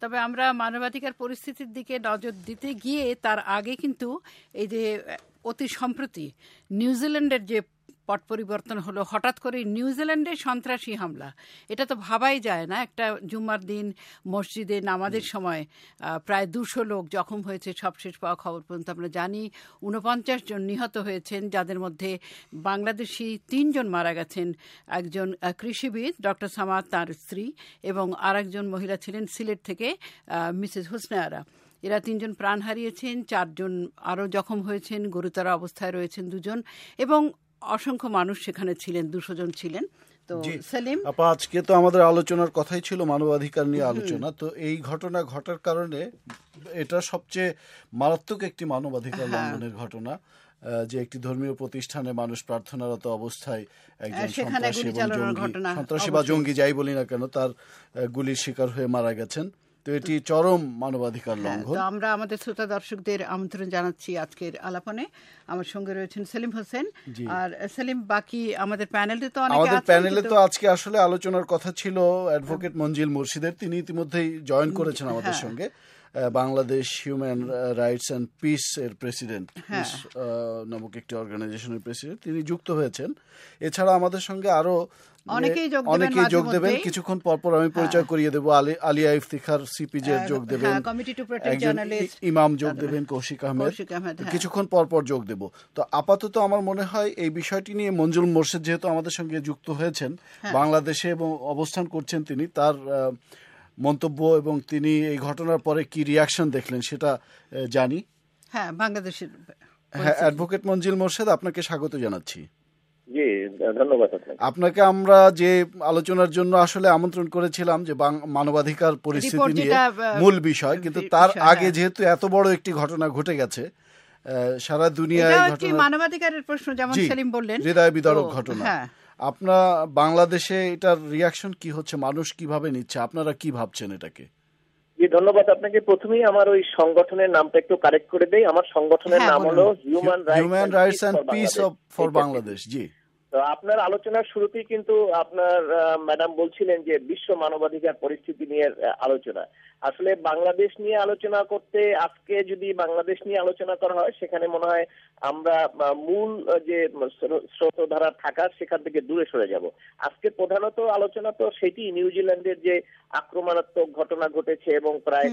তবে আমরা মানবাধিকার পরিস্থিতির দিকে নজর দিতে গিয়ে তার আগে কিন্তু এই যে অতি সম্প্রতি নিউজিল্যান্ডের যে পট পরিবর্তন হলো, হঠাৎ করে নিউজিল্যান্ডে সন্ত্রাসী হামলা, এটা তো ভাবাই যায় না। একটা জুম্মার দিন মসজিদে নামাজের সময় প্রায় 200 লোক জখম হয়েছে, সবশেষ পাওয়া খবর পর্যন্ত আমরা জানি। 49 জন নিহত হয়েছেন, যাদের মধ্যে বাংলাদেশি 3 জন মারা গেছেন, একজন কৃষিবিদ ডক্টর সামাদ তার স্ত্রী, এবং আরেকজন মহিলা ছিলেন সিলেট থেকে মিসেস হোসনে আরা। এরা 3 জন প্রাণ হারিয়েছেন, 4 জন আরও জখম হয়েছেন, গুরুতর অবস্থায় রয়েছেন 2 জন, এবং অসংখ্য মানুষ সেখানে ছিলেন, 200 জন ছিলেন। তো সেলিম আপা, আজকে তো আমাদের আলোচনার কথাই ছিল মানবাধিকার নিয়ে আলোচনা। তো এই ঘটনা ঘটার কারণে এটা সবচেয়ে মারাত্মক একটি মানবাধিকার লঙ্ঘনের ঘটনা, যে একটি ধর্মীয় প্রতিষ্ঠানে মানুষ প্রার্থনারত অবস্থায় একজন সন্ত্রাসী বা জঙ্গি যাই বলি না কেন, তার গুলির শিকার হয়ে মারা গেছেন। তো এটি চরম মানবাধিকার লঙ্ঘন। আমরা আমাদের শ্রোতা দর্শকদের আমন্ত্রণ জানাচ্ছি আজকের আলাপনে। আমার সঙ্গে রয়েছেন সেলিম হোসেন। আর সেলিম, বাকি আমাদের প্যানেলে তো আজকে আসলে আলোচনার কথা ছিল অ্যাডভোকেট মঞ্জিল মুর্শিদের। তিনি ইতিমধ্যেই জয়েন করেছেন আমাদের সঙ্গে, Bangladesh human rights and peace এর প্রেসিডেন্ট, নামক একটি অর্গানাইজেশনের প্রেসিডেন্ট, তিনি যুক্ত হয়েছেন। এছাড়া আমাদের সঙ্গে আরো অনেকেই যোগ দেবেন। কিছুক্ষণ পরপর আমি পরিচয় করিয়ে দেবো। আলিয়া ইফতিখার সিপিজে যোগ দেবেন, ইমাম যোগ দেবেন, কৌশিক আহমেদ, কিছুক্ষণ পরপর যোগ দেব। তো আপাতত আমার মনে হয় এই বিষয়টি নিয়ে মঞ্জুল মোর্শেদ যেহেতু আমাদের সঙ্গে যুক্ত হয়েছেন, বাংলাদেশে এবং অবস্থান করছেন তিনি, তার মন্তব্য এবং তিনি এই ঘটনার পরে কি রিয়াকশন দেখলেন সেটা জানি। বাংলাদেশের অ্যাডভোকেট মঞ্জিল মোর্শেদ, আপনাকে স্বাগত জানাচ্ছি। জি, ধন্যবাদ আপনাকে। আমরা যে আলোচনার জন্য আসলে আমন্ত্রণ করেছিলাম, যে মানবাধিকার পরিস্থিতি নিয়ে মূল বিষয়, কিন্তু তার আগে যেহেতু এত বড় একটি ঘটনা ঘটে গেছে সারা দুনিয়ায়, মানবাধিকারের প্রশ্ন, যেমন সেলিম বললেন, হৃদয় বিদারক ঘটনা, আপনার বাংলাদেশে এটার রিয়াকশন কি হচ্ছে, মানুষ কিভাবে নিচ্ছে, আপনারা কি ভাবছেন এটাকে? জি, ধন্যবাদ আপনাকে। প্রথমেই আমার ওই সংগঠনের নামটা একটু কারেক্ট করে দেই। আমার সংগঠনের নাম হলো human rights and peace for Bangladesh. জি, তো আপনার আলোচনার শুরুতেই কিন্তু আপনার ম্যাডাম বলছিলেন যে বিশ্ব মানবাধিকার পরিস্থিতি নিয়ে আলোচনা। আসলে বাংলাদেশ নিয়ে আলোচনা করতে, আজকে যদি বাংলাদেশ নিয়ে আলোচনা করা হয়, সেখানে মনে হয় আমরা মূল যে স্রোতধারা থাকা সেখান থেকে দূরে সরে যাব। আজকে প্রধানত আলোচনা তো সেটি, নিউজিল্যান্ডের যে আক্রমণাত্মক ঘটনা ঘটেছে এবং প্রায়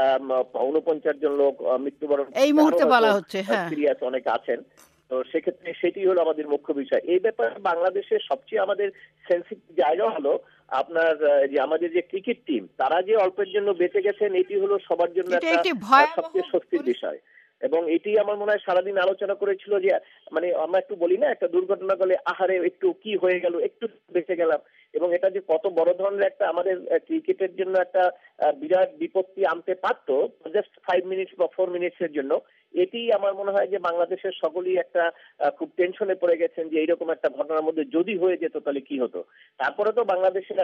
49 জন লোক মৃত্যুবরণ এই মুহূর্তে বলা হচ্ছে, সিরিয়াস অনেক আছেন। তো সেক্ষেত্রে সেটি হলো আমাদের মুখ্য বিষয়। এই ব্যাপারে বাংলাদেশের সবচেয়ে আমাদের সেন্সিটিভ জায়গা হলো আপনার যে আমাদের যে ক্রিকেট টিম, তারা যে অল্পের জন্য বেঁচে গেছেন, এটি হলো সবার জন্য একটা সবচেয়ে স্বস্তির বিষয়। এবং এটি আমার মনে হয় সারাদিন আলোচনা করেছিল যে, মানে আমরা একটু বলি না, একটা দুর্ঘটনা গেলে আহারে একটু কি হয়ে গেল, একটু বেঁচে গেলাম, এবং এটা যে কত বড় ধরনের একটা আমাদের ক্রিকেটের জন্য একটা বিরাট বিপত্তি আনতে পারতো জাস্ট 5 মিনিটস বা 4 মিনিটসের জন্য, এটি আমার মনে হয় যে বাংলাদেশের সকলেই একটা খুব টেনশনে পড়ে গেছেন যে এইরকম একটা ঘটনার মধ্যে যদি হয়ে যেত তাহলে কি হতো। তারপরে তো বাংলাদেশের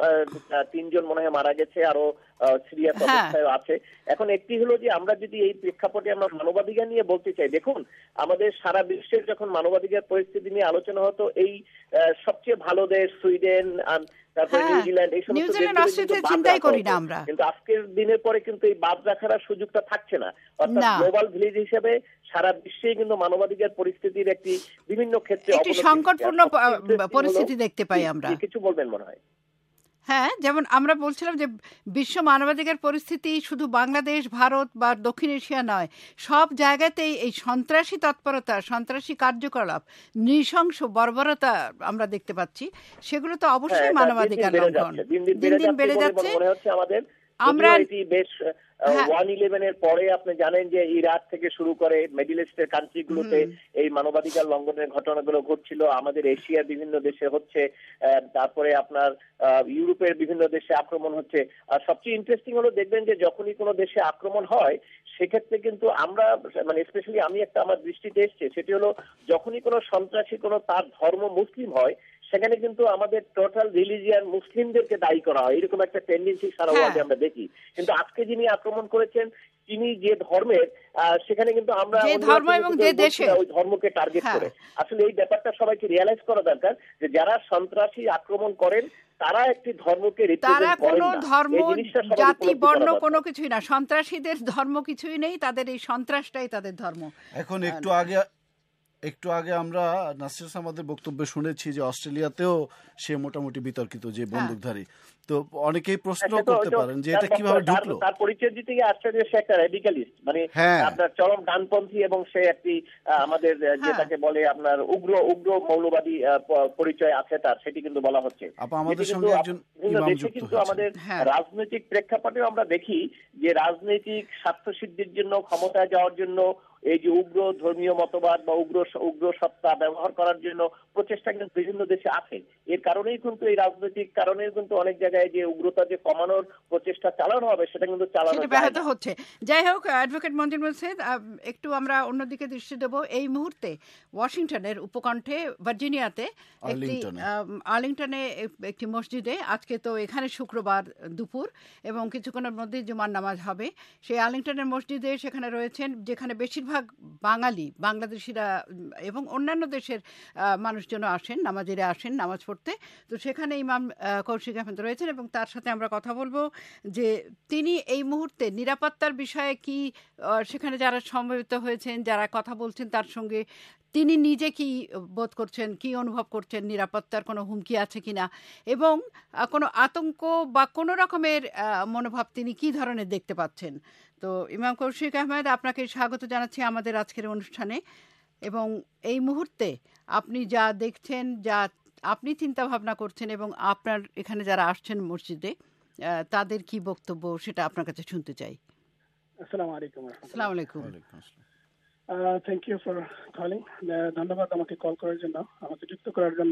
3 জন মনে হয় মারা গেছে, আরো সিরিয়াস অবস্থায় আছে। এখন একটি হলো যে আমরা যদি এই প্রেক্ষাপটে আমরা মানবাধিকার নিয়ে বলতে চাই, দেখুন আমাদের সারা বিশ্বের যখন মানবাধিকার পরিস্থিতি নিয়ে আলোচনা হতো, এই সবচেয়ে ভালো দেশ সুইডেন, তারপরে নিউজিল্যান্ড, এই সমস্ত চিন্তাই করি না আমরা, কিন্তু আজকের দিনের পরে কিন্তু এই বাদ রাখার সুযোগটা থাকছে না। অর্থাৎ গ্লোবাল ভিলেজ হিসেবে সারা বিশ্বে কিন্তু মানবাধিকার পরিস্থিতির একটি বিভিন্ন ক্ষেত্রে সংকটপূর্ণ পরিস্থিতি দেখতে পাই আমরা। কিছু বলবেন মনে হয়? যেমন আমরা বলছিলাম যে বিশ্ব মানবাধিকার পরিস্থিতি শুধু বাংলাদেশ, ভারত বা দক্ষিণ এশিয়া নয়, সব জায়গাতেই এই সন্ত্রাসী তৎপরতা, সন্ত্রাসী কার্যকলাপ, নৃশংস বর্বরতা আমরা দেখতে পাচ্ছি। সেগুলো তো অবশ্যই মানবাধিকার লঙ্ঘন, দিন দিন বেড়ে যাচ্ছে। আমরা বেশ 1/11 এর পরে আপনি জানেন যে ইরাক থেকে শুরু করে মিডল ইস্টের কান্ট্রিগুলোতে এই মানবাধিকার লঙ্ঘনের ঘটনাগুলো ঘটছিল। আমাদের এশিয়ার বিভিন্ন দেশে হচ্ছে, তারপরে আপনার ইউরোপের বিভিন্ন দেশে আক্রমণ হচ্ছে। আর সবচেয়ে ইন্টারেস্টিং হলো দেখবেন যে যখনই কোনো দেশে আক্রমণ হয়, সেক্ষেত্রে কিন্তু আমরা, মানে স্পেশালি আমি একটা আমার দৃষ্টিতে এসছে, সেটি হলো যখনই কোনো সন্ত্রাসী কোনো তার ধর্ম মুসলিম হয়, সেখানে কিন্তু আমাদের টোটাল রিলিজিয়ান মুসলিমদেরকে দায়ী করা হয়। এরকম একটা টেন্ডেন্সি সারা ওয়ার্ল্ডে আমরা দেখি। কিন্তু আজকে যিনি আক্রমণ করেছেন, তিনি যে ধর্মের, সেখানে কিন্তু আমরা ওই ধর্মকে টার্গেট করে। আসলে এই ব্যাপারটা সবাইকে রিয়ালাইজ করা দরকার যে যারা সন্ত্রাসী আক্রমণ করেন তারা একটি ধর্মকে তারা কোনো ধর্ম জাতি বর্ণ কোনো কোনো কিছুই না, সন্ত্রাসীদের ধর্ম কিছুই নেই, তাদের এই সন্ত্রাসটাই তাদের ধর্ম। এখন একটু আগে আমরা নাসির আমাদের বক্তব্যে শুনেছি যে অস্ট্রেলিয়াতেও সে মোটামুটি বিতর্কিত যে বন্দুকধারী, তো অনেকেই প্রশ্ন করতে পারেন যে এটা কিভাবে ঢুকলো। তার পরিচয় দিতে গিয়ে আশ্চর্য, সে একটা রেডিকালিস্ট, মানে আপনার চরম ডানপন্থী, এবং সে একটি আমাদের যেটাকে বলে আপনার উগ্র মৌলবাদী পরিচয় আছে তার, সেটি কিন্তু বলা হচ্ছে। আমাদের সঙ্গে একজন ইমাম যুক্ত কিন্তু আমাদের রাজনৈতিক প্রেক্ষাপটেও আমরা দেখি যে রাজনৈতিক স্বার্থসিদ্ধির জন্য, ক্ষমতায় যাওয়ার জন্য এই যে উগ্র ধর্মীয় মতবাদ বা উগ্র সত্তা ব্যবহার করার জন্য প্রচেষ্টা কিন্তু বিভিন্ন দেশে আছে। এর কারণেই কিন্তু এই রাজনৈতিক কারণে কিন্তু অনেক জায়গায় যে উগ্রতা যে কমানোর প্রচেষ্টা চালানো হবে সেটা কিন্তু চালানো ব্যাহত হচ্ছে। যাই হোক, অ্যাডভোকেট মঞ্জুর মোর্শেদ, একটু আমরা অন্যদিকে দৃষ্টি দেব। এই মুহূর্তে ওয়াশিংটনের উপকণ্ঠে ভার্জিনিয়াতে আর্লিংটনে একটি মসজিদে, আজকে তো এখানে শুক্রবার দুপুর এবং কিছুক্ষণের মধ্যেই জুমার নামাজ হবে, সেই আর্লিংটনের মসজিদে সেখানে রয়েছেন, যেখানে বেশিরভাগ বাংলাদেশিরা এবং অন্যান্য দেশের মানুষজন আসেন, নামাজিরা আসেন নামাজ পড়তে। তো সেখানে ইমাম কৌশিক আহমেদ রয়েছেন এবং তার সাথে আমরা কথা বলবো যে তিনি এই মুহূর্তে নিরাপত্তার বিষয়ে কি, সেখানে যারা সমবেত হয়েছেন, যারা কথা বলছেন তার সঙ্গে তিনি নিজে কি বোধ করছেন, কি অনুভব করছেন, নিরাপত্তার কোনো হুমকি আছে কিনা, এবং কোনো আতঙ্ক বা কোনো রকমের মনোভাব তিনি কি ধরনের দেখতে পাচ্ছেন। তো ইমাম কৌশিক আহমেদ, আপনাকে স্বাগত জানাচ্ছি আমাদের আজকের অনুষ্ঠানে। এবং এই মুহূর্তে আপনি যা দেখছেন, যা আপনি চিন্তা ভাবনা করছেন এবং আপনার এখানে যারা আসছেন মসজিদে তাদের কি বক্তব্য, সেটা আপনার কাছে শুনতে চাই। আসসালামু আলাইকুম। আসসালামু আলাইকুম। Thank you for calling. ধন্যবাদ আমাকে কল করার জন্য, আমাকে যুক্ত করার জন্য।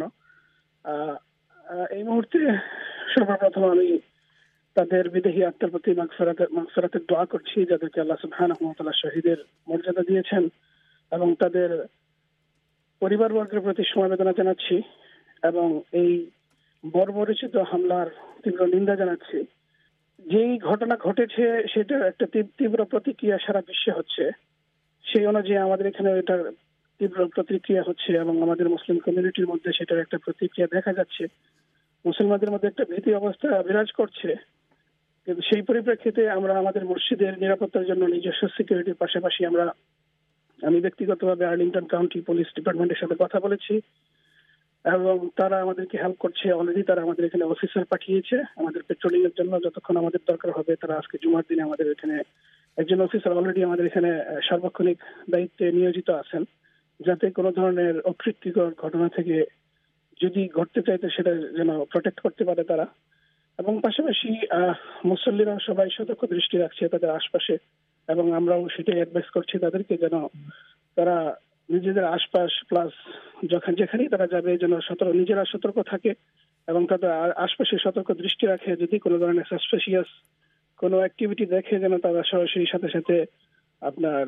এই মুহূর্তে সর্বপ্রথম আমি তাদের বিদেহী আত্মার প্রতি মাগফিরাতের দোয়া করছি, যাদেরকে আল্লাহ সুবহানাহু ওয়া তাআলা শহীদের মর্যাদা দিয়েছেন, এবং তাদের পরিবারবর্গের প্রতি সমবেদনা জানাচ্ছি এবং এই বর্বরচিত হামলার তীব্র নিন্দা জানাচ্ছি। যেই ঘটনা ঘটেছে সেটার একটা তীব্র প্রতিক্রিয়া সারা বিশ্বে হচ্ছে, সেই অনুযায়ী আমাদের এখানে এটার তীব্র প্রতিক্রিয়া হচ্ছে এবং আমাদের মুসলিম কমিউনিটির মধ্যে সেটার একটা প্রতিক্রিয়া দেখা যাচ্ছে। মুসলমানদের মধ্যে একটা ভীতি অবস্থা বিরাজ করছে। কিন্তু সেই পরিপ্রেক্ষিতে আমরা আমাদের মসজিদের নিরাপত্তার জন্য নিজস্ব সিকিউরিটির পাশাপাশি আমি ব্যক্তিগতভাবে আর্লিংটন কাউন্টি পুলিশ ডিপার্টমেন্টের সাথে কথা বলেছি এবং তারা আমাদেরকে হেল্প করছে। অলরেডি তারা আমাদের এখানে অফিসার পাঠিয়েছে আমাদের পেট্রোলিং এর জন্য, যতক্ষণ আমাদের দরকার হবে। তারা আজকে জুমার দিনে আমাদের এখানে একজন অফিসার অলরেডি আমাদের এখানে সার্বক্ষণিক দায়িত্বে নিয়োজিত আছেন, যাতে কোনো ধরনের অপ্রীতিকর ঘটনা থেকে যদি ঘটতে চাইতে সেটা যেন প্রোটেক্ট করতে পারে তারা। এবং পাশাপাশি মুসল্লিরা সবাই সতর্ক দৃষ্টি রাখছে তাদের আশপাশে, এবং আমরাও সেটাই অ্যাডভাইস করছি তাদেরকে যেন তারা নিজেদের আশপাশ প্লাস যেখানেই তারা যাবে যেন নিজেরা সতর্ক থাকে এবং তাদের আশপাশে সতর্ক দৃষ্টি রাখে। যদি কোনো ধরনের সাসপিশিয়াস কোনো অ্যাক্টিভিটি দেখে যেন তারা সরাসরি সাথে সাথে আপনার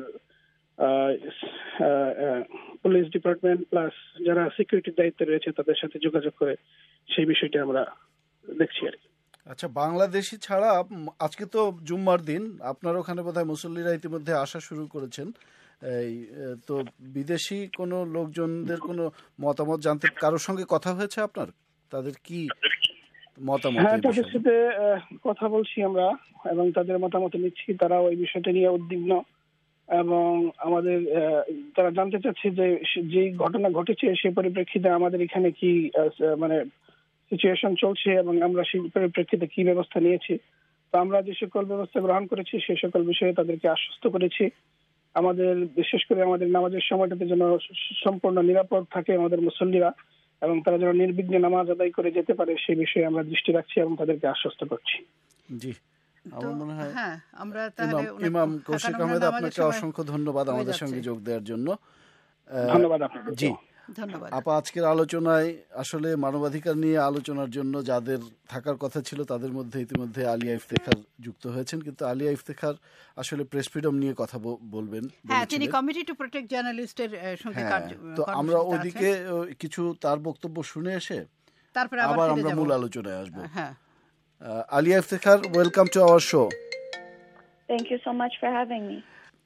পুলিশ ডিপার্টমেন্ট প্লাস যারা সিকিউরিটির দায়িত্বে রয়েছে তাদের সাথে যোগাযোগ করে সেই বিষয়টা আমরা দেখছি আর কি। আচ্ছা, বাংলাদেশি ছাড়া আজকে তো জুম্মার দিন, আপনার ওখানে বোধহয় মুসল্লিরা ইতিমধ্যে আসা শুরু করেছেন, তো বিদেশি কোনো লোকজনদের কোনো মতামত জানতে কারোর সঙ্গে কথা হয়েছে আপনার? তাদের কি মতামত? হ্যাঁ, তাদের সাথে কথা বলছি আমরা এবং তাদের মতামত নিচ্ছি। তারা ওই বিষয়টা নিয়ে উদ্বিগ্ন এবং আমাদের তারা জানতে চাচ্ছে যে ঘটনা ঘটেছে সেই পরিপ্রেক্ষিতে আমাদের এখানে কি মানে সিচুয়েশন চলছে এবং আমরা সেই পরিপ্রেক্ষিতে কি ব্যবস্থা নিয়েছি। তো আমরা যে সকল ব্যবস্থা গ্রহণ করেছি সেই সকল বিষয়ে তাদেরকে আশ্বস্ত করেছি। আমাদের বিশেষ করে আমাদের নামাজের সময়টাতে যেন সম্পূর্ণ নিরাপদ থাকে আমাদের মুসল্লিরা এবং তারা যেন নির্বিঘ্নে নামাজ আদায় করে যেতে পারে সেই বিষয়ে আমরা দৃষ্টি রাখছি এবং তাদেরকে আশ্বস্ত করছি। জি, আমার মনে হয় আমরা ইমাম কৌশিক আহমেদ, আপনাকে অসংখ্য ধন্যবাদ আমাদের সঙ্গে যোগ দেওয়ার জন্য। ধন্যবাদ আপনাকে। জি ধন্যবাদ আপা। আজকের আলোচনায় আসলে মানবাধিকার নিয়ে আলোচনার জন্য যাদের থাকার কথা ছিল তাদের মধ্যে ইতিমধ্যে আলিয়া ইফতেখার যুক্ত হয়েছেন, কিন্তু আলিয়া ইফতেখার আসলে প্রেস ফ্রিডম নিয়ে কথা বলবেন। তিনি কমিটি টু প্রোটেক্ট জার্নালিস্টের সঙ্গে তো আমরা ওদিকে কিছু তার বক্তব্য শুনে এসে তারপরে আবার আমরা মূল আলোচনায় আসবো। Aliya Iftekhar, welcome to our show. Thank you so much for having me.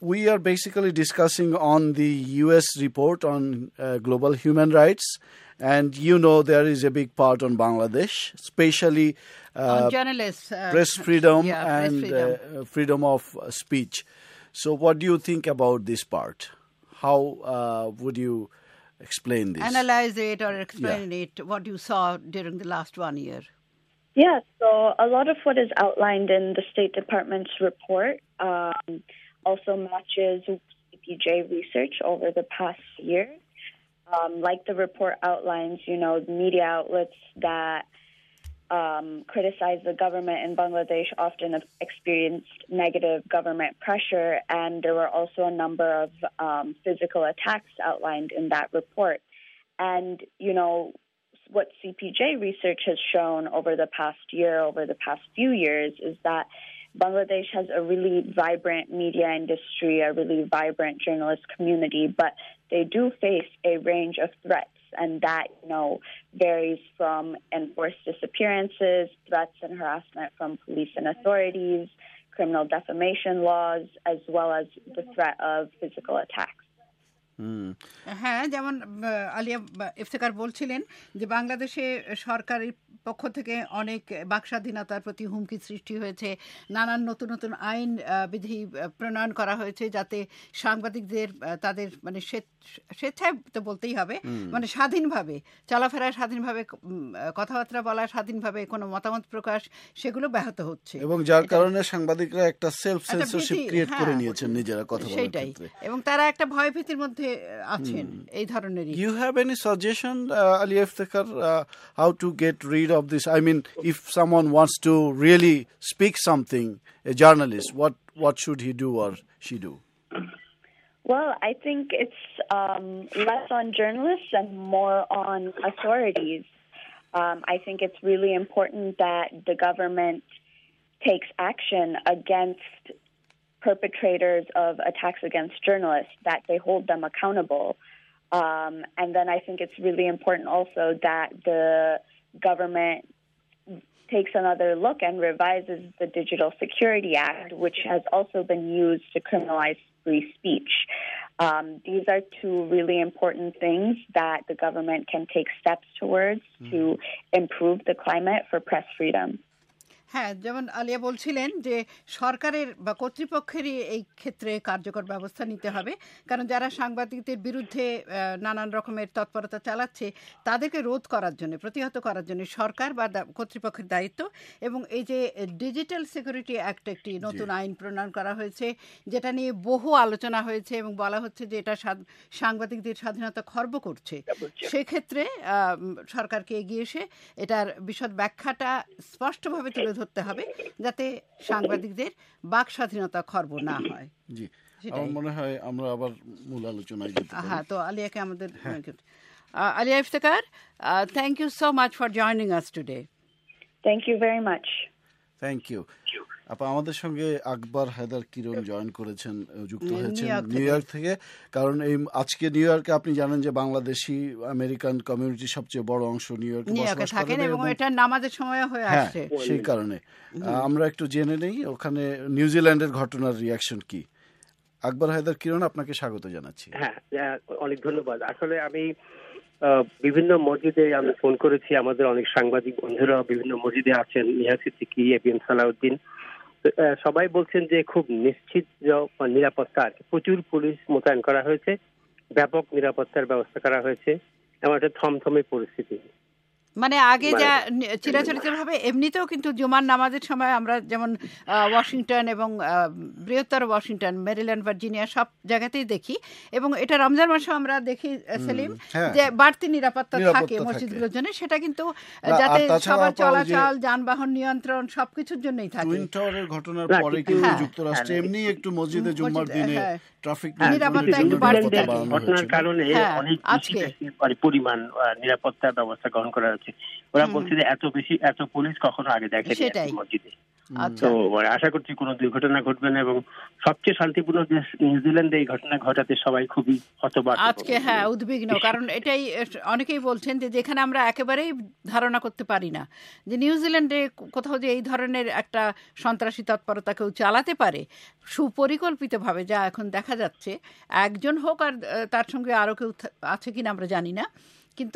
we are basically discussing on the U.S. report on global human rights, and you know there is a big part on Bangladesh, especially on journalists, press freedom press and freedom. freedom of speech. So what do you think about this part? How would you explain this? Analyze it or explain it, what you saw during the last 1 year. Yeah, so a lot of what is outlined in the State Department's report also matches CPJ research over the past year. Like the report outlines, media outlets that criticize the government in Bangladesh often have experienced negative government pressure, and there were also a number of physical attacks outlined in that report. And, what CPJ research has shown over the past year, over the past few years, is that Bangladesh has a really vibrant media industry, a really vibrant journalist community, but they do face a range of threats, and that, varies from enforced disappearances, threats and harassment from police and authorities, criminal defamation laws, as well as the threat of physical attacks. হ্যাঁ, যেমন আলিয়া ইফতেখার বলছিলেন যে বাংলাদেশে সরকারের পক্ষ থেকে অনেক বাকস্বাধীনতার প্রতি হুমকি সৃষ্টি হয়েছে, নানান নতুন নতুন আইন বিধি প্রণয়ন করা হয়েছে যাতে সাংবাদিকদের তাদের মানে স্বেচ্ছায় তো বলতেই হবে, মানে স্বাধীনভাবে চলাফেরা, স্বাধীনভাবে কথাবার্তা বলা, স্বাধীনভাবে কোনো মতামত প্রকাশ, সেগুলো ব্যাহত হচ্ছে এবং যার কারণে সাংবাদিকরা একটা সেলফ সেন্সরশিপ ক্রিয়েট করে নিয়েছেন নিজেরা কথা বলার ক্ষেত্রে, এবং তারা একটা ভয়ভীতির মধ্যে আছেন এই ধরনেরই। You have any suggestion, Ali Iftekhar, how to get rid of this? I mean, if someone wants to really speak something, a journalist, what should he do or she do? Well, I think it's less on journalists and more on authorities. I think it's really important that the government takes action against perpetrators of attacks against journalists, that they hold them accountable. And then I think it's really important also that the government takes another look and revises the Digital Security Act, which has also been used to criminalize free speech. These are two really important things that the government can take steps towards to improve the climate for press freedom. হ্যাঁ, যেমন আলিয়া বলছিলেন যে সরকারের বা কর্তৃপক্ষেরই এই ক্ষেত্রে কার্যকর ব্যবস্থা নিতে হবে, কারণ যারা সাংবাদিকদের বিরুদ্ধে নানান রকমের তৎপরতা চালাচ্ছে তাদেরকে রোধ করার জন্য, প্রতিহত করার জন্য সরকার বা কর্তৃপক্ষের দায়িত্ব। এবং এই যে ডিজিটাল সিকিউরিটি অ্যাক্ট একটি নতুন আইন প্রণয়ন করা হয়েছে, যেটা নিয়ে বহু আলোচনা হয়েছে এবং বলা হচ্ছে যে এটা সাংবাদিকদের স্বাধীনতা খর্ব করছে। সেক্ষেত্রে সরকারকে এগিয়ে এসে এটার বিশদ ব্যাখ্যাটা স্পষ্টভাবে তুলে ধরতে হবে যাতে সাংবাদিকদের বাক স্বাধীনতা খর্ব না হয়। জি, আমার মনে হয় আমরা আবার মূল আলোচনায় যেতে পারি। হ্যাঁ, তো আলিয়াকে আমাদের Aliya Iftekhar, thank you so much for joining us today. Thank you very much. Thank you আপা। আমাদের সঙ্গে আকবর হায়দার কিরণ জয়েন করেছেন, যুক্ত হয়েছেন নিউ ইয়র্ক থেকে। কারণ এই আজকে নিউ ইয়র্কে আপনি জানেন যে বাংলাদেশি আমেরিকান কমিউনিটির সবচেয়ে বড় অংশ নিউ ইয়র্কে বসবাস করেন এবং এটা নামাজের সময় হয়ে আসছে। সেই কারণে আমরা একটু জেনে নেই ওখানে নিউজিল্যান্ডের ঘটনার রিয়াকশন কি। আকবর হায়দার কিরণ, আপনাকে স্বাগত জানাচ্ছি। হ্যাঁ, অনেক ধন্যবাদ। আসলে আমি বিভিন্ন মসজিদে আমি ফোন করেছি, আমাদের অনেক সাংবাদিক বন্ধুরা বিভিন্ন মসজিদে আছেন, নিহা সিদ্দিকী, এবিএম সালাউদ্দিন, সবাই বলছেন যে খুব নিশ্চিত নিরাপত্তা, প্রচুর পুলিশ মোতায়েন করা হয়েছে, ব্যাপক নিরাপত্তার ব্যবস্থা করা হয়েছে, এমন একটা থমথমে পরিস্থিতি। মানে আগে যা চিরাচরিতভাবে এমনিতেও কিন্তু জুমার নামাজের সময় আমরা যেমন ওয়াশিংটন এবং বৃহত্তর ওয়াশিংটন, মেরিল্যান্ড, ভার্জিনিয়া সব জায়গাতেই দেখি, এবং এটা রমজান মাসে আমরা দেখি সেলিম যে বাড়তি নিরাপত্তা থাকে মসজিদগুলোর জন্য, সেটা কিন্তু যাতে সবার চলাচল, যানবাহন নিয়ন্ত্রণ সবকিছুর জন্যই থাকে। টুইন টাওয়ারের ঘটনার পরে কিন্তু যুক্তরাষ্ট্রে এমনি একটু মসজিদে জুম্মার দিনে ট্রাফিক ঘটনার কারণে অনেক পরিমাণ নিরাপত্তা ব্যবস্থা গ্রহণ করা হয়েছে। ওরা বলছে যে এত পুলিশ কখনো আগে দেখেনি মসজিদে। তো আশা করছি কোনো দুর্ঘটনা ঘটবে না, এবং সবচেয়ে শান্তিপূর্ণ দেশ নিউজিল্যান্ডে এই ঘটনা ঘটাতে সবাই খুবই হতবাক আজকে। হ্যাঁ, উদ্বিগ্ন, কারণ এটাই অনেকেই বলছেন যে যেখানে আমরা একেবারেই ধারণা করতে পারি না যে নিউজিল্যান্ডে কোথাও যে এই ধরনের একটা সন্ত্রাসী তৎপরতা কেউ চালাতে পারে সুপরিকল্পিতভাবে, যা এখন দেখা যাচ্ছে। একজন হোক আর তার সঙ্গে আরও কেউ আছে কিনা আমরা জানি না, কিন্তু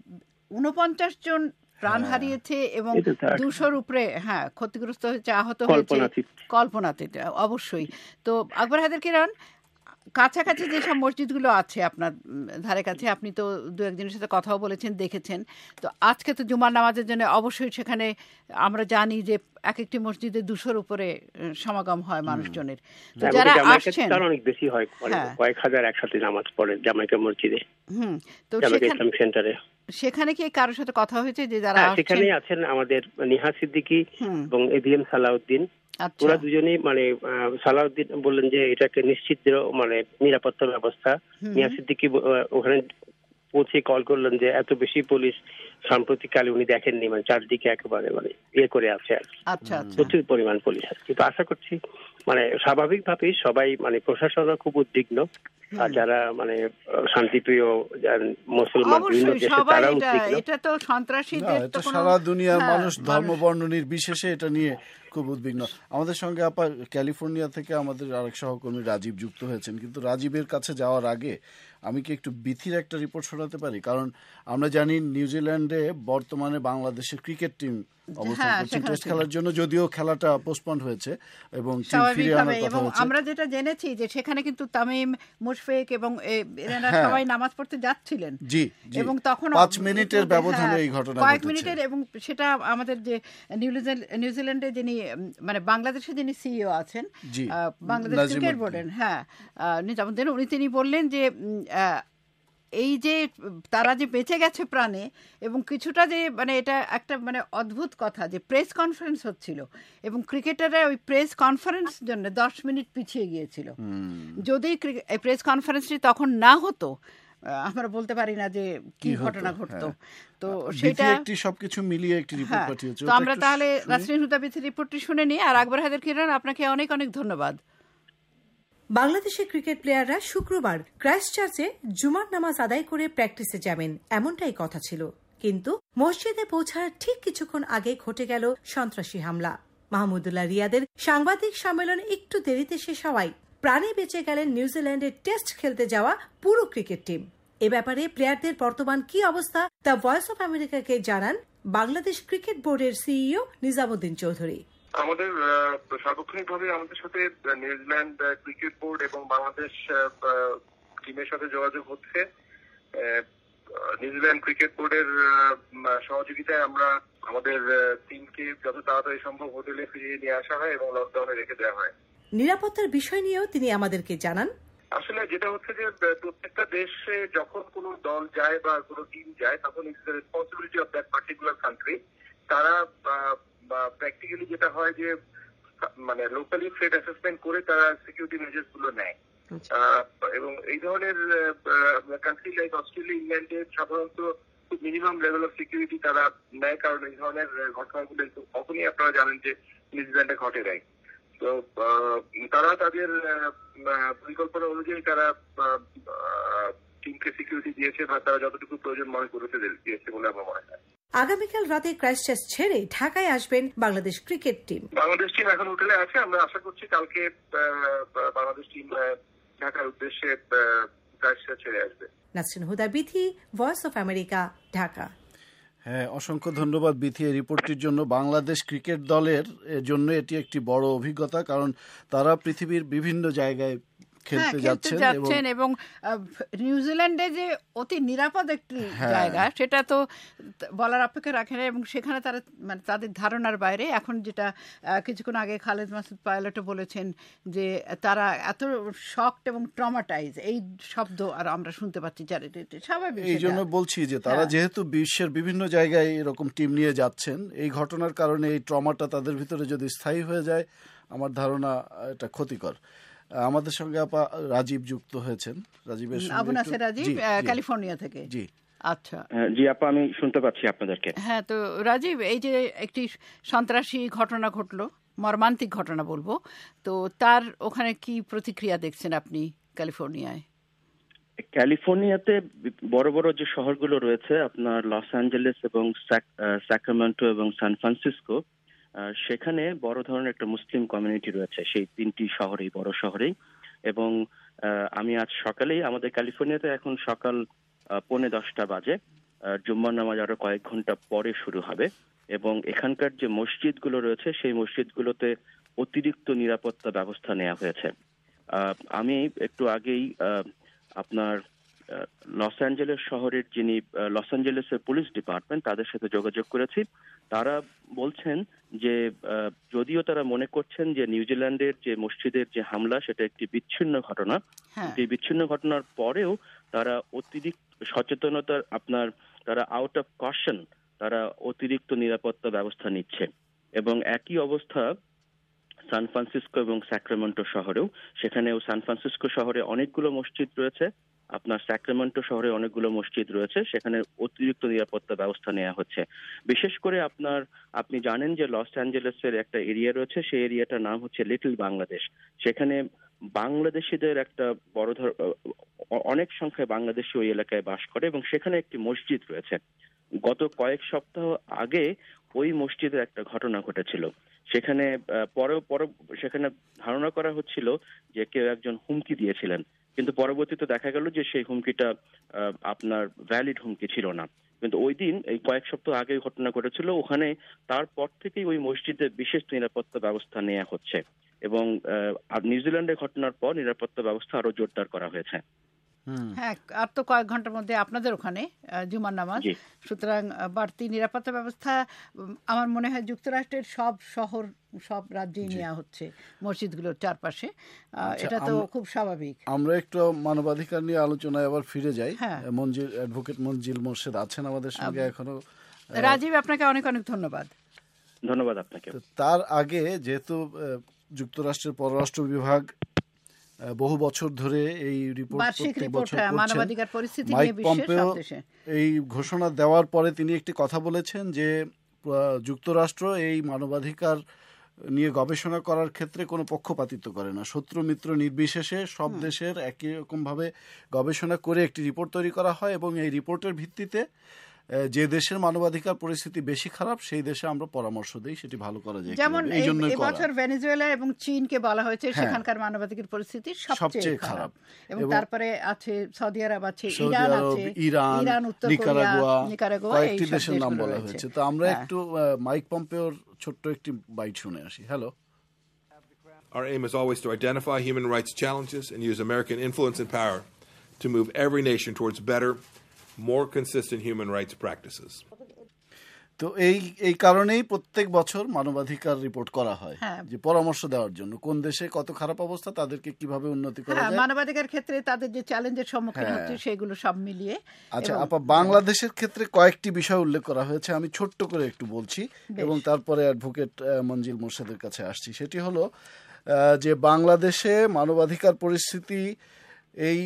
49 জন প্রাণ হারিয়েছে এবং 200-র উপরে ক্ষতিগ্রস্ত হয়েছে, আহত হয়েছে কল্পনাতীত অবশ্যই। তো আকবর হায়দার কিরণ, কাছাকাছি যেসব মসজিদগুলো আছে আপনার ধারে কাছে, আপনি তো দু একজনের সাথে কথাও বলেছেন, দেখেছেন, তো আজকে তো জুমার নামাজের জন্য অবশ্যই সেখানে আমরা জানি যে এক একটি মসজিদে 200-র উপরে সমাগম হয় মানুষজনের। তো যারা আসছেন অনেক বেশি হয়, কয়েক হাজার একসাথে নামাজ পড়ে জামাইকা মসজিদে, তো সেন্টারে। সেখানে কি কারোর সাথে কথা হয়েছে যে যারা সেখানে আছেন? আমাদের নিহা সিদ্দিকী এবং এবিএম সালাউদ্দিন, ওরা দুজনেই সালাউদ্দিন বললেন যে এটা একটা নিশ্চিত নিরাপত্তা ব্যবস্থা। নিহা সিদ্দিকী ওখানে পৌঁছে কল করলেন যে এত বেশি পুলিশ সাম্প্রতিককালে উনি দেখেননি, চারদিকে একেবারে করে আছে আর প্রচুর পরিমাণ পুলিশ আছে। কিন্তু আশা করছি স্বাভাবিকভাবেই সবাই প্রশাসনও খুব উদ্বিগ্ন, আর যারা শান্তিপ্রিয় মুসলমান বিভিন্ন দেশে তারা উদ্বিগ্ন। এটা তো সন্ত্রাসীদের তো সারা দুনিয়ার মানুষ ধর্ম বর্ণ নির্বিশেষে এটা নিয়ে খুব উদ্বিগ্ন। আমাদের সঙ্গে আপা ক্যালিফোর্নিয়া থেকে আমাদের আরেক সহকর্মী রাজীব যুক্ত হয়েছেন, কিন্তু রাজীবের কাছে যাওয়ার আগে আমি কি একটু বিথির একটা রিপোর্ট শোনাতে পারি? কারণ আমরা জানি নিউজিল্যান্ডে বর্তমানে বাংলাদেশের ক্রিকেট টিম অবস্থান করছে টেস্ট খেলার জন্য, যদিও খেলাটা পোস্টপন্ড হয়েছে এবং আমরা যেটা জেনেছি যে সেখানে কিন্তু তামিম, মুশফিক এবং এরা সবাই নামাজ পড়তে যাচ্ছিলেন, এবং তখন 5 মিনিটের ব্যবধানে এই ঘটনা কয়েক মিনিটের, এবং সেটা আমাদের যে নিউজিল্যান্ডে যিনি বাংলাদেশে যিনি সিইও আছেন বাংলাদেশ ক্রিকেট বোর্ডের নিজামুদ্দিন, তিনি বললেন যে এই যে তারা যে বেঁচে গেছে প্রাণে, এবং কিছুটা যে এটা একটা অদ্ভুত কথা যে প্রেস কনফারেন্স হচ্ছিল এবং ক্রিকেটাররা ওই প্রেস কনফারেন্স জন্য 10 মিনিট পিছিয়ে গিয়েছিল। যদি এই প্রেস কনফারেন্সটি তখন না হতো আমরা বলতে পারি না যে কি ঘটনা ঘটতো। তো সেটা সবকিছু মিলিয়ে একটি রিপোর্ট পাঠিয়েছে। তো আমরা তাহলে নাসরিন হুদা বিথির রিপোর্টটি শুনে নিই। আর আকবর হায়দার কিরণ, আপনাকে অনেক অনেক ধন্যবাদ। বাংলাদেশের ক্রিকেট প্লেয়াররা শুক্রবার ক্রাইস্টচার্চে জুমার নামাজ আদায় করে প্র্যাকটিসে যাবেন, এমনটাই কথা ছিল। কিন্তু মসজিদে পৌঁছার ঠিক কিছুক্ষণ আগে ঘটে গেল সন্ত্রাসী হামলা। মাহমুদুল্লাহ রিয়াদের সাংবাদিক সম্মেলন একটু দেরিতে শেষ হওয়ায় প্রাণে বেঁচে গেলেন নিউজিল্যান্ডের টেস্ট খেলতে যাওয়া পুরো ক্রিকেট টিম। এ ব্যাপারে প্লেয়ারদের বর্তমান কি অবস্থা তা ভয়েস অফ আমেরিকাকে জানান বাংলাদেশ ক্রিকেট বোর্ডের সিইও নিজামুদ্দিন চৌধুরী। আমাদের সার্বক্ষণিকভাবে আমাদের সাথে নিউজিল্যান্ড ক্রিকেট বোর্ড এবং বাংলাদেশ টিমের সাথে যোগাযোগ হচ্ছে। নিউজিল্যান্ড ক্রিকেট বোর্ডের সহযোগিতায় আমরা আমাদের টিমকে যত তাড়াতাড়ি সম্ভব হোটেলে ফিরিয়ে নিয়ে আসা হয় এবং লকডাউনে রেখে দেওয়া হয়। নিরাপত্তার বিষয় নিয়েও তিনি আমাদেরকে জানান। আসলে যেটা হচ্ছে যে প্রত্যেকটা দেশে যখন কোনো দল যায় বা কোনো টিম যায়, তখন it's the responsibility of that particular country. তারা প্র্যাকটিক্যালি যেটা হয় যে লোকালি থ্রেট অ্যাসেসমেন্ট করে তারা সিকিউরিটি মেজার্স গুলো নেয়, এবং এই ধরনের কান্ট্রি লাইক অস্ট্রেলিয়া, ইংল্যান্ডে সাধারণত মিনিমাম লেভেল অফ সিকিউরিটি তারা নেয়, কারণ এই ধরনের ঘটনাগুলো কখনই আপনারা জানেন যে নিউজিল্যান্ডে ঘটে দেয়। তো তারা তাদের পরিকল্পনা অনুযায়ী তারা টিমকে সিকিউরিটি দিয়েছে, বা তারা যতটুকু প্রয়োজন মনে করতে দিয়েছে বলে আমার মনে হয়। আগামীকাল রাতে ক্রাইস্টচার্চ ছেড়ে ঢাকায় আসবেন Bangladesh cricket team. Bangladesh team এখন হোটেলে আছে। আমরা আশা করছি কালকে বাংলাদেশ টিম ঢাকার উদ্দেশ্যে ক্রাইস্টচার্চ ছেড়ে আসবে। Nasrin Huda Bithi, voice of America, Dhaka. হ্যাঁ, অসংখ্য ধন্যবাদ বিথি এই রিপোর্টটির জন্য। বাংলাদেশ ক্রিকেট দলের জন্য এটি একটি বড় অভিজ্ঞতা, কারণ তারা পৃথিবীর বিভিন্ন জায়গায় খেলতে যাচ্ছেন এবং নিউজিল্যান্ডে যে অতি নিরাপদ একটি জায়গা সেটা তো বলার অপেক্ষা রাখে না, এবং সেখানে তারা তাদের ধারণার বাইরে। এখন যেটা কিছুক্ষণ আগে খালেদ মাসুদ পাইলটও বলেছেন যে তারা এত শকড এবং ট্রমাটাইজ, এই শব্দ আর আমরা শুনতে পাচ্ছি চারিদিকে। স্বাভাবিক, এই জন্য বলছি যে তারা যেহেতু বিশ্বের বিভিন্ন জায়গায় এরকম টিম নিয়ে যাচ্ছেন, এই ঘটনার কারণে এই ট্রমাটা তাদের ভিতরে যদি স্থায়ী হয়ে যায়, আমার ধারণা এটা ক্ষতিকর। আমাদের সঙ্গে আপা রাজীব যুক্ত হয়েছেন। রাজীবের আবু নাসের রাজীব, ক্যালিফোর্নিয়া থেকে। জি আচ্ছা, জি আপা, আমি শুনতে পাচ্ছি আপনাদেরকে। হ্যাঁ, তো রাজীব, এই যে একটি সন্ত্রাসী ঘটনা ঘটলো মর্মান্তিক ঘটনা বলবো। তো তার ওখানে কি প্রতিক্রিয়া দেখছেন আপনি ক্যালিফোর্নিয়ায়? ক্যালিফোর্নিয়াতে বড় বড় যে শহরগুলো রয়েছে আপনার লস অ্যাঞ্জেলেস এবং স্যাক্রামেন্টো এবং সান ফ্রান্সিসকো, সেখানে বড় ধরনের একটা মুসলিম কমিউনিটি রয়েছে সেই 3টি শহরেই, বড় শহরেই। এবং আমি আজ সকালেই, আমাদের ক্যালিফোর্নিয়াতে এখন সকাল 9:45 বাজে, জুম্মার নামাজ আরো কয়েক ঘন্টা পরে শুরু হবে এবং এখানকার যে মসজিদগুলো রয়েছে সেই মসজিদগুলোতে অতিরিক্ত নিরাপত্তা ব্যবস্থা নেওয়া হয়েছে। আমি একটু আগেই আপনার লস অ্যাঞ্জেলেস শহরের যিনি লস অ্যাঞ্জেলেসের পুলিশ ডিপার্টমেন্ট, তাদের সাথে যোগাযোগ করেছি। তারা বলছেন যে যদিও তারা মনে করছেন যে নিউজিল্যান্ডের যে মসজিদের যে হামলা সেটা একটি বিচ্ছিন্ন ঘটনা, এই বিচ্ছিন্ন ঘটনার পরেও তারা অতিরিক্ত সচেতনতার তারা আউট অফ কশন তারা অতিরিক্ত নিরাপত্তা ব্যবস্থা নিচ্ছে। এবং একই অবস্থা সান ফ্রান্সিসকো এবং স্যাক্রামেন্টো শহরেও। সেখানেও সান ফ্রান্সিসকো শহরে অনেকগুলো মসজিদ রয়েছে, আপনার স্যাক্রামেন্টো শহরে অনেকগুলো মসজিদ রয়েছে, সেখানে অতিরিক্ত নিরাপত্তা ব্যবস্থা নেওয়া হচ্ছে। বিশেষ করে আপনি জানেন যে লস অ্যাঞ্জেলেসের একটা এরিয়া রয়েছে, সেই এরিয়াটার নাম হচ্ছে লিটল বাংলাদেশ। সেখানে বাংলাদেশিদের একটা অনেক সংখ্যায় বাংলাদেশি ওই এলাকায় বাস করে এবং সেখানে একটি মসজিদ রয়েছে। গত কয়েক সপ্তাহ আগে ওই মসজিদের একটা ঘটনা ঘটেছিল। সেখানে সেখানে ধারণা করা হচ্ছিল যে কেউ একজন হুমকি দিয়েছিলেন, কিন্তু পরবর্তীতে দেখা গেল যে সেই হুমকিটা আপনার ভ্যালিড হুমকি ছিল না। কিন্তু ওই দিন, এই কয়েক সপ্তাহ আগে ঘটনা ঘটেছিল, ওখানে তারপর থেকেই ওই মসজিদে বিশেষ নিরাপত্তা ব্যবস্থা নেওয়া হচ্ছে এবং নিউজিল্যান্ডের ঘটনার পর নিরাপত্তা ব্যবস্থা আরো জোরদার করা হয়েছে। হ্যাঁ, আর তো কয়েক ঘন্টার মধ্যে আপনাদের ওখানে জুমার নামাজ, সুতরাং বাড়তি নিরাপত্তা ব্যবস্থা আমার মনে হয় যুক্তরাষ্ট্রের সব শহর, সব রাজ্যেই নেওয়া হচ্ছে মসজিদগুলোর চারপাশে। এটা তো খুব স্বাভাবিক। আমরা একটু মানবাধিকার নিয়ে আলোচনায় আবার ফিরে যাই। অ্যাডভোকেট মঞ্জিল মোরশেদ আছেন আমাদের সঙ্গে এখনো। রাজীব, আপনাকে অনেক অনেক ধন্যবাদ। ধন্যবাদ আপনাকে। তার আগে যেহেতু যুক্তরাষ্ট্রের পররাষ্ট্র বিভাগ বহু বছর ধরে এই রিপোর্ট মানবাধিকার পরিস্থিতি মাইক পম্পেও এই ঘোষণা দেওয়ার পরে তিনি একটি কথা বলেছেন যে যুক্তরাষ্ট্র এই মানবাধিকার নিয়ে গবেষণা করার ক্ষেত্রে কোনো পক্ষপাতিত্ব করে না, শত্রু মিত্র নির্বিশেষে সব দেশের একই রকম ভাবে গবেষণা করে একটি রিপোর্ট তৈরি করা হয় এবং এই রিপোর্টের ভিত্তিতে যে দেশের মানবাধিকার পরিস্থিতি বেশি খারাপ সেই দেশে আমরা পরামর্শ দেই সেটি ভালো করা যায়। যেমন এই বছর ভেনেজুয়েলা এবং চীনকে বলা হয়েছে সেখানকার মানবাধিকার পরিস্থিতি সবচেয়ে খারাপ, এবং তারপরে আছে সৌদি আরব, আছে ইরান, উত্তর কোরিয়া, নিকারাগুয়া, কয়েকটি দেশের নাম বলা হয়েছে। তো আমরা একটু মাইক পম্পেওর ছোট্ট একটি বাইট শুনে আসি। Hello. Our aim is always to identify human rights challenges and use American influence and power to move every nation towards better, more consistent human rights practices. তো এই কারণেই প্রত্যেক বছর মানবাধিকার রিপোর্ট করা হয়, যে পরামর্শ দেওয়ার জন্য কোন দেশে কত খারাপ অবস্থা, তাদেরকে কিভাবে উন্নতি করা যায়, মানবাধিকার ক্ষেত্রে তাদের যে চ্যালেঞ্জের সম্মুখীন হচ্ছে সেগুলো সব মিলিয়ে। আচ্ছা আপা, বাংলাদেশের ক্ষেত্রে কয়েকটি বিষয় উল্লেখ করা হয়েছে, আমি ছোট্ট করে একটু বলছি এবং তারপরে অ্যাডভোকেট মঞ্জিল মোরশেদের কাছে আসছি। সেটি হলো যে বাংলাদেশে মানবাধিকার পরিস্থিতি এই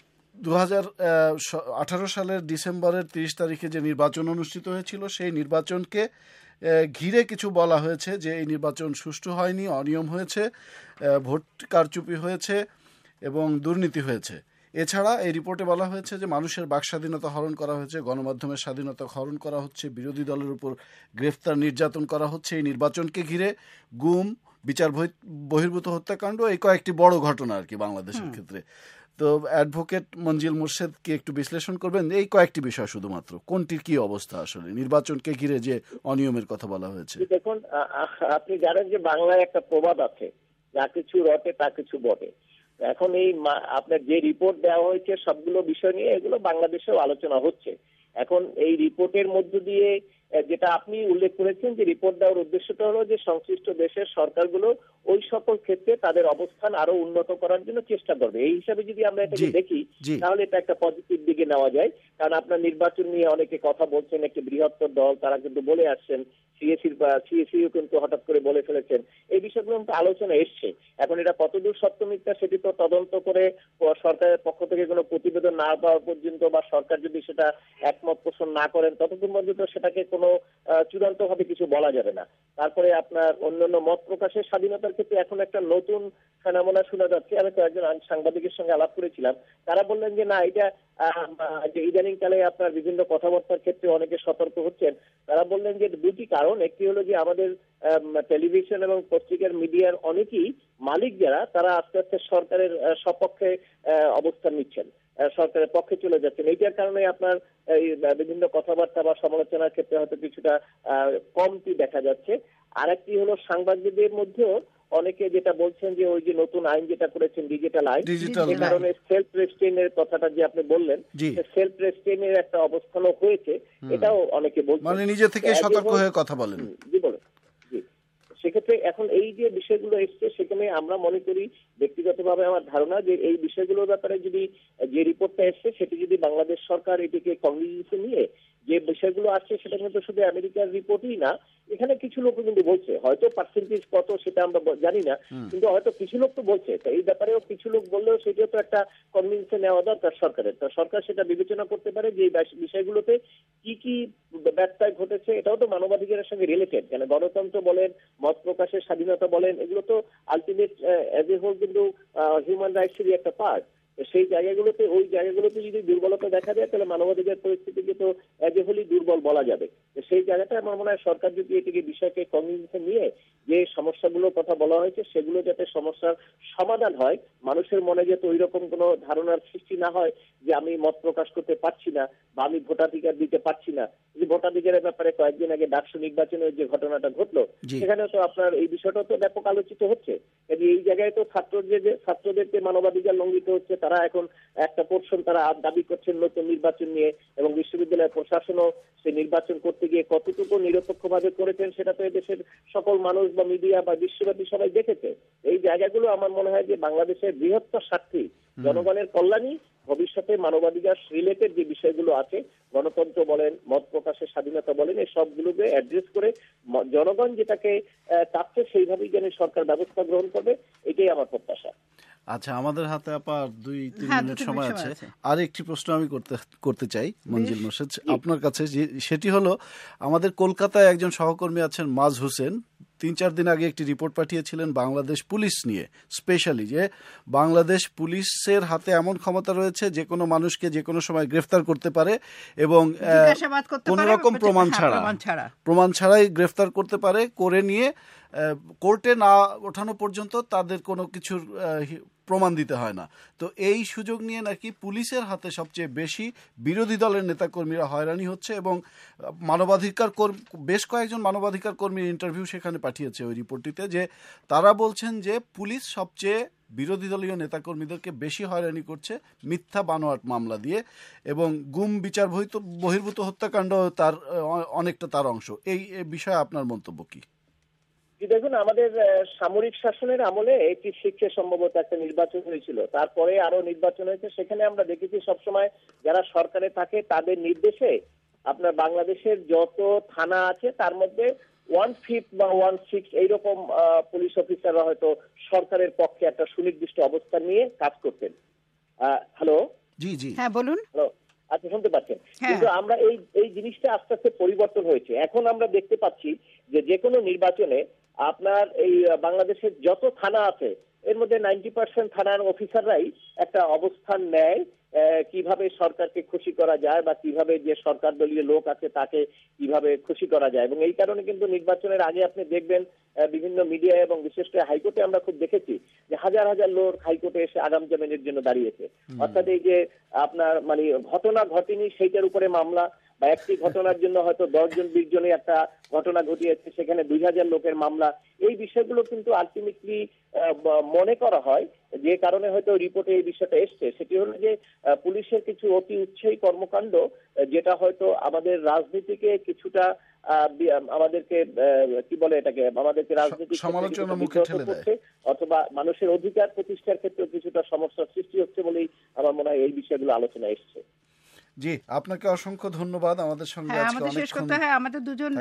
2018 সালের ডিসেম্বরের 30 তারিখে যে নির্বাচন অনুষ্ঠিত হয়েছিল সেই নির্বাচনকে ঘিরে কিছু বলা হয়েছে যে এই নির্বাচন সুষ্ঠু হয়নি, অনিয়ম হয়েছে, ভোট কারচুপি হয়েছে এবং দুর্নীতি হয়েছে। এছাড়া এই রিপোর্টে বলা হয়েছে যে মানুষের বাক স্বাধীনতা হরণ করা হয়েছে, গণমাধ্যমের স্বাধীনতা হরণ করা হচ্ছে, বিরোধী দলের উপর গ্রেফতার নির্যাতন করা হচ্ছে। এই নির্বাচনকে ঘিরে গুম, বিচার বহির্ভূত হত্যাকাণ্ড, এই কয়েকটি বড় ঘটনা আর কি বাংলাদেশের ক্ষেত্রে। তো অ্যাডভোকেট মঞ্জিল মোরশেদ কি একটু বিশ্লেষণ করবেন এই কয়েকটি বিষয়, শুধুমাত্র কোনটির কি অবস্থা আসলে নির্বাচনকে ঘিরে যে অনিয়মের কথা বলা হয়েছে? দেখুন, আপনি জানেন যে বাংলায় একটা প্রবাদ আছে, যা কিছু রটে তা কিছু বটে। এখন এই আপনার যে রিপোর্ট দেওয়া হয়েছে সবগুলো বিষয় নিয়ে এগুলো বাংলাদেশেও আলোচনা হচ্ছে। এখন এই রিপোর্টের মধ্য দিয়ে যেটা আপনি উল্লেখ করেছেন যে রিপোর্ট দেওয়ার উদ্দেশ্যটা হলো যে সংশ্লিষ্ট দেশের সরকারগুলো ওই সকল ক্ষেত্রে তাদের অবস্থান আরো উন্নত করার জন্য চেষ্টা করবে। এই হিসাবে যদি আমরা এটাকে দেখি তাহলে এটা একটা পজিটিভ দিকে নেওয়া যায়। কারণ আপনার নির্বাচন নিয়ে অনেকে কথা বলছেন, একটি বৃহত্তর দল তারা কিন্তু বলে আসছেন, সিএসিও কিন্তু হঠাৎ করে বলে ফেলেছেন, এই বিষয়গুলো কিন্তু আলোচনা এসছে। এখন এটা কতদূর সত্য মিথ্যা সেটি তো তদন্ত করে সরকারের পক্ষ থেকে কোনো প্রতিবেদন না পাওয়া পর্যন্ত বা সরকার যদি সেটা একমত পোষণ না করেন ততদিন পর্যন্ত সেটাকে কোনো চূড়ান্ত ভাবে কিছু বলা যাবে না। তারপরে আপনার অন্যান্য মত প্রকাশের স্বাধীনতার ক্ষেত্রে এখন একটা নতুন ফেনোমেনা শোনা যাচ্ছে। আমি কয়েকজন সাংবাদিকের সঙ্গে আলাপ করেছিলাম, তারা বললেন যে না, এটা যে ইদানিং কালে আপনার বিভিন্ন কথাবার্তার ক্ষেত্রে অনেকে সতর্ক হচ্ছেন। তারা বললেন যে দুটি কারণ, একটি হলো যে আমাদের টেলিভিশন এবং পত্রিকার মিডিয়ার অনেকেই মালিক যারা, তারা আস্তে আস্তে সরকারের সপক্ষে অবস্থান নিচ্ছেন, সরকারের পক্ষে চলে যাচ্ছেন। এইটার কারণে আপনার এই বিভিন্ন কথাবার্তা বা সমালোচনার ক্ষেত্রে হয়তো কিছুটা কমতি দেখা যাচ্ছে। আরেকটি হলো সাংবাদিকদের মধ্যেও অনেকে যেটা বলছেন যে ওই যে নতুন আইন যেটা করেছেন ডিজিটাল আইন, সে কারণে সেলফ রেস্ট্রেইনের কথাটা যে আপনি বললেন, সেলফ রেস্ট্রেইনের একটা অবস্থানও হয়েছে, এটাও অনেকে বলছেন, মানে নিজে থেকে সতর্ক হয়ে কথা বলেন। জি বলেন। সেক্ষেত্রে এখন এই যে বিষয়গুলো এসছে, সেখানে আমরা মনে করি, ব্যক্তিগতভাবে আমার ধারণা যে এই বিষয়গুলোর ব্যাপারে যদি যে রিপোর্টটা এসছে সেটি যদি বাংলাদেশ সরকার এটিকে কগনিজেন্সে নিয়ে যে বিষয়গুলো আসছে, সেটা কিন্তু শুধু আমেরিকার রিপোর্টই না, এখানে কিছু লোক কিন্তু বলছে, হয়তো পার্সেন্টেজ কত সেটা আমরা জানি না, কিন্তু হয়তো কিছু লোক তো বলছে। তো এই ব্যাপারেও কিছু লোক বললেও সেটাও তো একটা কনভিন্সে নেওয়া দরকার সরকারের। তো সরকার সেটা বিবেচনা করতে পারে যে এই বিষয়গুলোতে কি কি ব্যত্যয় ঘটেছে। এটাও তো মানবাধিকারের সঙ্গে রিলেটেড, কেন গণতন্ত্র বলেন, মত প্রকাশের স্বাধীনতা বলেন, এগুলো তো আলটিমেট এজ এ হোল কিন্তু হিউম্যান রাইটসেরই একটা পার্ট। সেই জায়গাগুলোতে, ওই জায়গাগুলোতে যদি দুর্বলতা দেখা যায়, তাহলে মানবাধিকার পরিস্থিতিকে তো এজ এ হোলই দুর্বল বলা যাবে। সেই জায়গাটা আমার মনে হয় সরকার যদি এটিকে বিষয়কে কগনিজেন্সে নিয়ে যে সমস্যাগুলোর কথা বলা হয়েছে, সেগুলো যাতে সমস্যার সমাধান হয়, মানুষের মনে যাতে ওই রকম কোনো ধারণার সৃষ্টি না হয় যে আমি মত প্রকাশ করতে পারছি না বা আমি ভোটাধিকার দিতে পারছি না। যে ভোটাধিকারের ব্যাপারে কয়েকদিন আগে ডাকসু নির্বাচনের যে ঘটনাটা ঘটলো, সেখানে তো আপনার এই বিষয়টা তো ব্যাপক আলোচিত হচ্ছে। এই জায়গায় তো ছাত্রদেরকে মানবাধিকার লঙ্ঘিত হচ্ছে। তারা এখন একটা পোর্শন তারা দাবি করছেন নতুন নির্বাচন নিয়ে, এবং বিশ্ববিদ্যালয়ের প্রশাসনও সেই নির্বাচন করতে গিয়ে কতটুকু নিরপেক্ষভাবে করেছেন সেটা তো দেশের সকল মানুষ বা মিডিয়া বা বিশ্বব্যাপী সবাই দেখেছে। এই জায়গাগুলো আমার মনে হয় যে বাংলাদেশের বৃহত্তর স্বার্থে জনগণের কল্যাণী, ভবিষ্যতে মানবাধিকার রিলেটেড যে বিষয়গুলো আছে, গণতন্ত্র বলেন, মত প্রকাশের স্বাধীনতা বলেন, এই সবগুলোকে অ্যাড্রেস করে জনগণ যেটাকে চাচ্ছে সেইভাবেই যেন সরকার ব্যবস্থা গ্রহণ করবে, এটাই আমার প্রত্যাশা। আচ্ছা, আমাদের হাতে আপা 2-3 মিনিট সময় আছে। আর একটি প্রশ্ন আমি করতে চাই মঞ্জিল মোর্শেদ আপনার কাছে, সেটি হলো আমাদের কলকাতায় একজন সহকর্মী আছেন মাজ হোসেন, 3-4 দিন আগে একটি রিপোর্ট পাঠিয়েছিলেন বাংলাদেশ পুলিশ নিয়ে, স্পেশালি যে বাংলাদেশ পুলিশের হাতে এমন ক্ষমতা রয়েছে যে কোনো মানুষকে যে কোনো সময় গ্রেফতার করতে পারে এবং কোনো রকম প্রমাণ ছাড়াই গ্রেফতার করতে পারে, করে নিয়ে কোর্টে না ওঠানো পর্যন্ত তাদের কোনো কিছুর প্রমাণ দিতে হয় না। তো এই সুযোগ নিয়ে নাকি পুলিশের হাতে সবচেয়ে বেশি বিরোধী দলের নেতাকর্মীরা হয়রানি হচ্ছে, এবং বেশ কয়েকজন মানবাধিকার কর্মীর ইন্টারভিউ সেখানে পাঠিয়েছে ওই রিপোর্টটিতে, যে তারা বলছেন যে পুলিশ সবচেয়ে বিরোধী দলীয় নেতাকর্মীদেরকে বেশি হয়রানি করছে মিথ্যা বানোয়াট মামলা দিয়ে, এবং গুম বিচার বহির্ভূত হত্যাকাণ্ড তার অনেকটা তার অংশ। এই বিষয়ে আপনার মন্তব্য কি? দেখুন, আমাদের সামরিক শাসনের আমলে একটি শিক্ষে সম্ভবত একটা নির্বাচন হয়েছিল, তারপরে আরো নির্বাচন হয়েছে। সেখানে আমরা দেখেছি সবসময় যারা সরকারে থাকে তাদের নির্দেশে আপনার বাংলাদেশের যত থানা আছে তার মধ্যে 1/5 বা 1/6 এইরকম পুলিশ অফিসাররা হয়তো সরকারের পক্ষে একটা সুনির্দিষ্ট অবস্থান নিয়ে কাজ করতেন। হ্যালো, জি জি, হ্যাঁ বলুন। হ্যালো, আচ্ছা শুনতে পাচ্ছেন? কিন্তু আমরা এই জিনিসটা আস্তে আস্তে পরিবর্তন হয়েছে। এখন আমরা দেখতে পাচ্ছি যে কোনো নির্বাচনে আপনার এই বাংলাদেশের যত থানা আছে এর মধ্যে 90% থানার অফিসাররাই একটা অবস্থান নেয় কিভাবে সরকারকে খুশি করা যায় বা কিভাবে যে সরকার দলীয় লোক আছে তাকে কিভাবে খুশি করা যায়। এবং এই কারণে কিন্তু নির্বাচনের আগে আপনি দেখবেন বিভিন্ন মিডিয়া এবং বিশেষ করে হাইকোর্টে আমরা খুব দেখেছি যে হাজার হাজার লোক হাইকোর্টে এসে আগাম জামিনের জন্য দাঁড়িয়েছে। অর্থাৎ এই যে আপনার মানে ঘটনা ঘটেনি সেইটার উপরে মামলা, বা একটি ঘটনার জন্য হয়তো 10-20 জনের একটা ঘটনা ঘটিয়েছে, সেখানে 2000 লোকের মামলা। এই বিষয়গুলো কিন্তু আলটিমেটলি মনে করা হয় যে কারণে হয়তো রিপোর্টে এই বিষয়টা এসছে, সেটি হলো যে পুলিশের কিছু অতি উৎসাহী কর্মকাণ্ড যেটা হয়তো আমাদের রাজনীতিকে কিছুটা আমাদেরকে কি বলে এটাকে আমাদেরকে রাজনীতি সমালোচনার মুখে ঠেলে দেয়, অথবা মানুষের অধিকার প্রতিষ্ঠার ক্ষেত্রে কিছুটা সমস্যার সৃষ্টি হচ্ছে বলেই আমার মনে হয় এই বিষয়গুলো আলোচনা এসছে। জি, আপনাকে অসংখ্য ধন্যবাদ আমাদের সঙ্গে আমাদের শেষ করতে হয়। আমাদের দুজন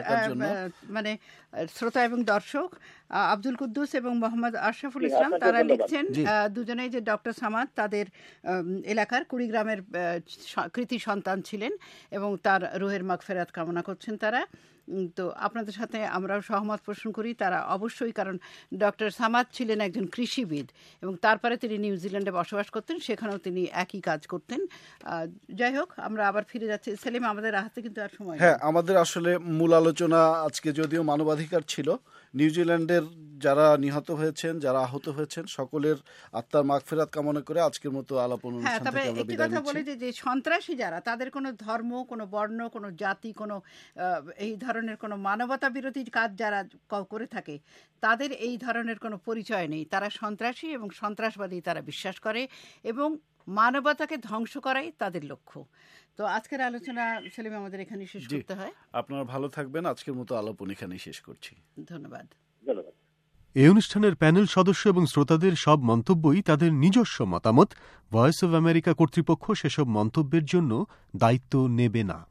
মানে শ্রোতা এবং দর্শক আব্দুল কুদ্দুস এবং মোহাম্মদ আশরাফুল ইসলাম, তারা লিখছেন দুজনেই যে ডক্টর সামাদ তাদের এলাকার কুড়িগ্রামের কৃতি সন্তান ছিলেন এবং তার রুহের মাগফিরাত কামনা করছেন তারা। তো আপনাদের সাথে আমরাও সহমত পোষণ করি। তারা অবশ্যই, কারণ ডক্টর সামাদ ছিলেন একজন কৃষিবিদ এবং তারপরে তিনি নিউজিল্যান্ডে বসবাস করতেন, সেখানেও তিনি একই কাজ করতেন। যাই হোক, আমরা আবার ফিরে যাচ্ছি। সেলিম, আমাদের হাতে কিন্তু আর সময় নেই। হ্যাঁ, আমাদের আসলে মূল আলোচনা আজকে যদিও মানবাধিকার ছিল, নিউজিল্যান্ডের যারা নিহত হয়েছেন, যারা আহত হয়েছেন, সকলের আত্মার মাগফিরাত কামনা করে আজকের মতো আলাপ অনুষ্ঠান থেকে আমরা বিদায় নিচ্ছি। বলে যে সন্ত্রাসী যারা, তাদের কোনো ধর্ম, কোনো বর্ণ, কোনো জাতি, কোনো এই ধরনের কোনো মানবতা বিরোধী কাজ যারা করে থাকে, তাদের এই ধরনের কোনো পরিচয় নেই। তারা সন্ত্রাসী এবং সন্ত্রাসবাদী তারা বিশ্বাস করে এবং মানবতাকে ধ্বংস করাই তাদের লক্ষ্য। তো আজকের আলোচনা সেলিম আমাদের এখানে শেষ করতে হয়। আপনারা ভালো থাকবেন। আজকের মতো আলোচনা এখানেই শেষ করছি। ধন্যবাদ। এই অনুষ্ঠানের প্যানেল সদস্য এবং শ্রোতাদের সব মন্তব্যই তাদের নিজস্ব মতামত। ভয়েস অব আমেরিকা কর্তৃপক্ষ সেসব মন্তব্যের জন্য দায়িত্ব নেবে না।